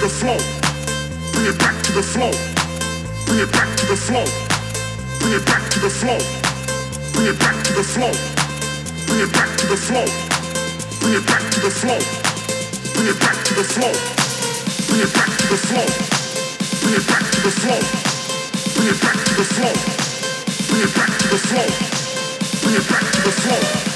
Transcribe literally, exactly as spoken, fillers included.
the flow. Bring it back to the flow. Bring it back to the flow. Bring it back to the flow. Bring it back to the flow. Bring it back to the flow. Bring it back to the flow. Bring it back to the flow. Bring it back to the flow. Bring it back to the flow. Bring it back to the flow. Bring it back to the flow. Bring it back to the flow.